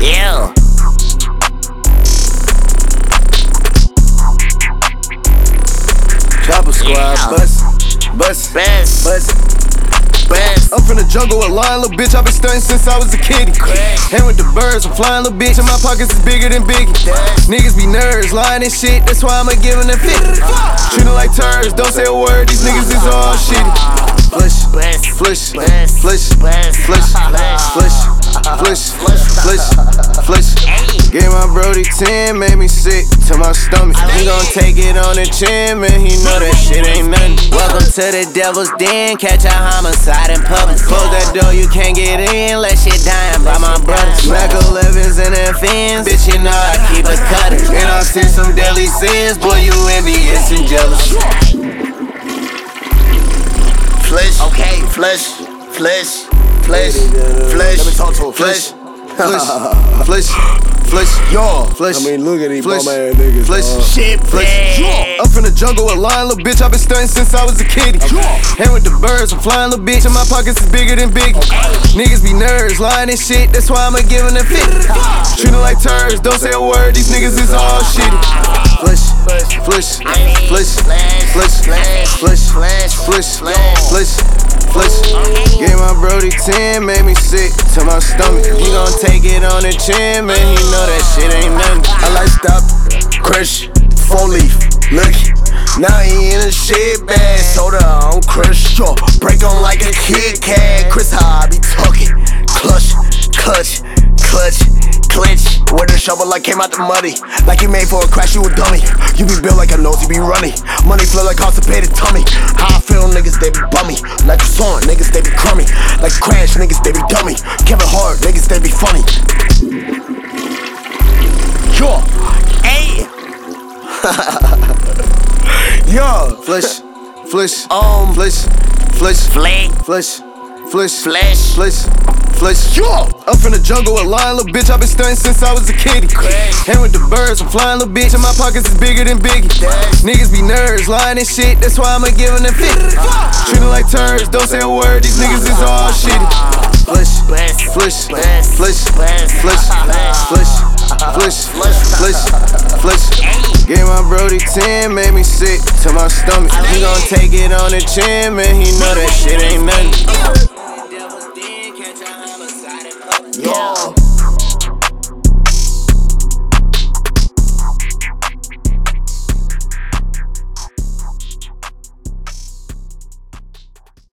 Yeah. Chopper Squad, Yeah. bust. Best. I'm from the jungle with line, little bitch. I've been stunting since I was a kitty. And with the birds, I'm flying, little bitch. And my pockets is bigger than Biggie. Niggas be nerds, lying and shit. That's why I'ma give them 50. Treat them like turds, don't say a word. These niggas is all shitty. Flush, flush, flush, flush, flush, flush. Gave my Brody 10, made me sick to my stomach. He gon' take it on the chin, man. He know that shit ain't nothing. Welcome to the devil's den, catch a homicide in public. Close that door, you can't get in, let shit dying by my brothers. Mac 11s and FNs, bitch, you know I keep it cutting. And I see some deadly sins, boy, you envious and jealous. Flesh. Okay. Flesh. Let me talk to him. Flesh. Flesh, yo, flesh. I mean, look at these Flesh. bum ass niggas. Flesh. Shit, Flesh. flesh. I'm from the jungle with line, little bitch. I've been stunting since I was a kitty. And with the birds, I'm flying, little bitch. And my pockets is bigger than Biggie. Niggas be nerds, lying and shit. That's why I'ma give them 50. Treat them like turds, don't say a word. These niggas is all shitty. Flesh, flesh, flesh, flesh, flesh, flesh, flesh. Gave my Brody 10, made me sick to my stomach. He gon' take it on the chin, man. He know that shit ain't nothing. I like stop, crush, 4-leaf, look. Now he in a shit bag, soda on crush, yo. Break on like a Kit Kat. Chris, how I be talking. Clutch, clench. Where the shovel like came out the muddy. Like you made for a crash, you a dummy. You be built like a nose, you be runny. Money flow like constipated tummy. How I feel, niggas, they be bummy. Like a song, niggas, they be crummy. Like Crash, niggas, they be dummy. Kevin Hart, niggas, they be funny. Yo, Hey. yo. Flesh, flesh, flesh. Yo. I'm from the jungle with line, little bitch. I've been stunting since I was a kitty. And with the birds, I'm flying, little bitch. And my pockets is bigger than Biggie. Niggas be nerds, lying and shit. That's why I'ma give them 50. Treat them like turds, don't say a word. These niggas is all shitty. Flesh, flesh, flesh, flesh. Gave my Brody 10, made me sick to my stomach. He gon' take it on the chin, man. He know that shit ain't